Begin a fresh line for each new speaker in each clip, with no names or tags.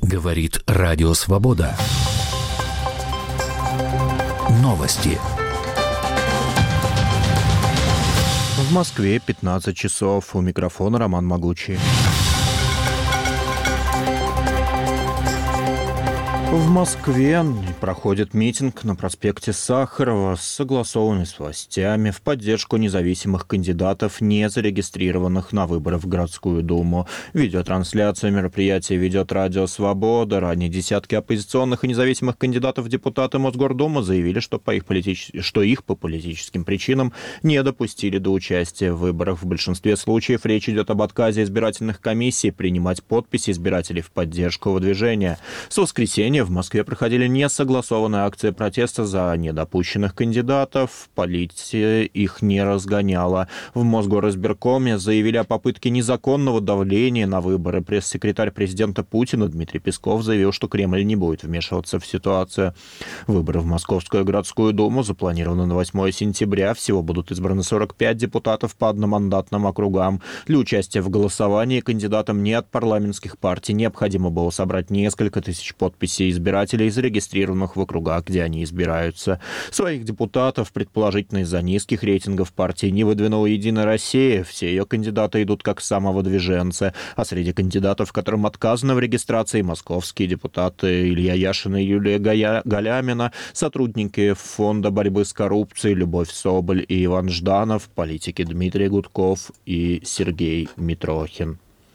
Говорит Радио Свобода. Новости.
В Москве 15 часов. У микрофона Роман Могучий. В Москве проходит митинг на проспекте Сахарова, согласованный с властями в поддержку независимых кандидатов, не зарегистрированных на выборы в городскую думу. Видеотрансляцию мероприятия ведет Радио Свобода. Ранее десятки оппозиционных и независимых кандидатов в депутаты Мосгордумы заявили, что их по политическим причинам не допустили до участия в выборах. В большинстве случаев речь идет об отказе избирательных комиссий принимать подписи избирателей в поддержку выдвижения. С воскресенья в Москве проходили несогласованные акции протеста за недопущенных кандидатов. Полиция их не разгоняла. В Мосгоризбиркоме заявили о попытке незаконного давления на выборы. Пресс-секретарь президента Путина Дмитрий Песков заявил, что Кремль не будет вмешиваться в ситуацию. Выборы в Московскую городскую думу запланированы на 8 сентября. Всего будут избраны 45 депутатов по одномандатным округам. Для участия в голосовании кандидатам не от парламентских партий необходимо было собрать несколько тысяч подписей избирателей, зарегистрированных в округах, где они избираются. Своих депутатов, предположительно из-за низких рейтингов партии, не выдвинула «Единая Россия». Все ее кандидаты идут как самовыдвиженцы. А среди кандидатов, которым отказано в регистрации, московские депутаты Илья Яшин и Юлия Галямина, сотрудники Фонда борьбы с коррупцией Любовь Соболь и Иван Жданов, политики Дмитрий Гудков и Сергей Митрохин.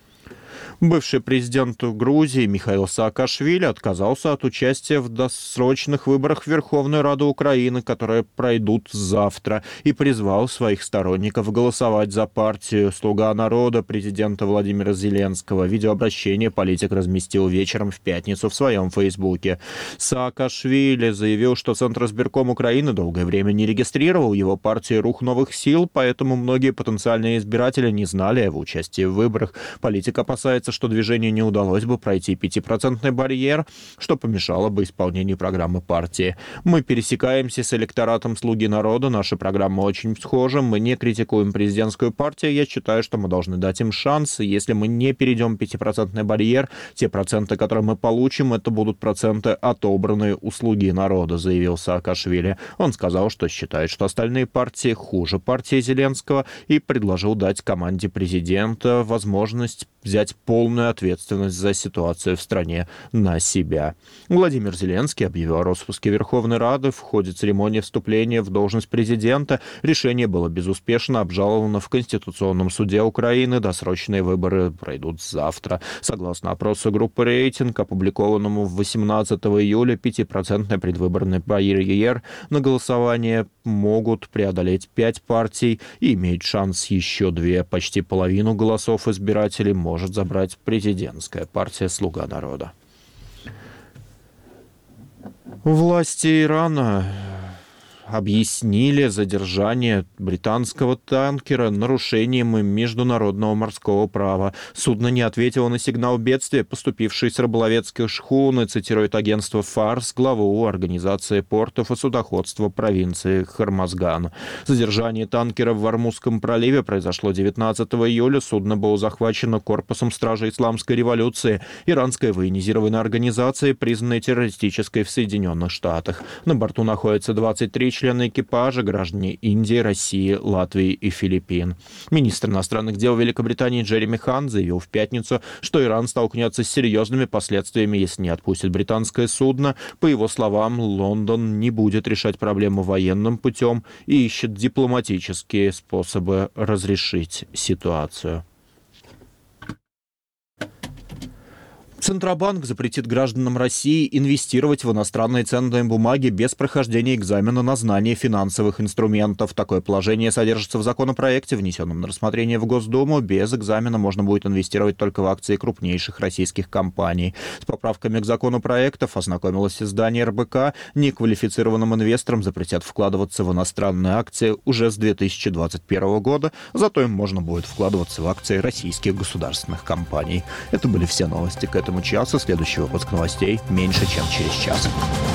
Бывший президент Грузии Михаил Саакашвили отказался от участия в досрочных выборах в Верховную Раду Украины, которые пройдут завтра, и призвал своих сторонников голосовать за партию «Слуга народа» президента Владимира Зеленского. Видеообращение политик разместил вечером в пятницу в своем фейсбуке. Саакашвили заявил, что Центр избирком Украины долгое время не регистрировал его партию «Рух новых сил», поэтому многие потенциальные избиратели не знали о его участии в выборах. Политик опасается, что движению не удалось бы пройти 5% барьер, что помешало бы исполнению программы партии. Мы пересекаемся с электоратом «Слуги народа», наша программа очень схожа, мы не критикуем президентскую партию, я считаю, что мы должны дать им шанс, и если мы не перейдем 5% барьер, те проценты, которые мы получим, это будут проценты, отобранные у «Слуги народа», заявил Саакашвили. Он сказал, что считает, что остальные партии хуже партии Зеленского, и предложил дать команде президента возможность взять полную ответственность за ситуацию в стране на себя. Владимир Зеленский объявил о распуске Верховной Рады в ходе церемонии вступления в должность президента. Решение было безуспешно обжаловано в Конституционном суде Украины. Досрочные выборы пройдут завтра. Согласно опросу группы «Рейтинг», опубликованному 18 июля, 5% предвыборный барьер на голосование могут преодолеть 5 партий и имеют шанс еще 2. Почти половину голосов избирателей может забрать президентская партия «Слуга народа». Власти Ирана объяснили задержание британского танкера нарушением международного морского права. Судно не ответило на сигнал бедствия, поступивший с рыболовецких шхун, цитирует агентство ФАРС, главу Организации портов и судоходства провинции Хормазган. Задержание танкера в Ормузском проливе произошло 19 июля. Судно было захвачено корпусом стражи Исламской революции, иранской военизированной организации, признанной террористической в Соединенных Штатах. На борту находится 23 члены экипажа, граждане Индии, России, Латвии и Филиппин. Министр иностранных дел Великобритании Джереми Хан заявил в пятницу, что Иран столкнется с серьезными последствиями, если не отпустит британское судно. По его словам, Лондон не будет решать проблему военным путем и ищет дипломатические способы разрешить ситуацию. Центробанк запретит гражданам России инвестировать в иностранные ценные бумаги без прохождения экзамена на знание финансовых инструментов. Такое положение содержится в законопроекте, внесенном на рассмотрение в Госдуму. Без экзамена можно будет инвестировать только в акции крупнейших российских компаний. С поправками к закону проектов ознакомилось издание РБК. Неквалифицированным инвесторам запретят вкладываться в иностранные акции уже с 2021 года. Зато им можно будет вкладываться в акции российских государственных компаний. Это были все новости к этому часу. Следующий выпуск новостей меньше, чем через час.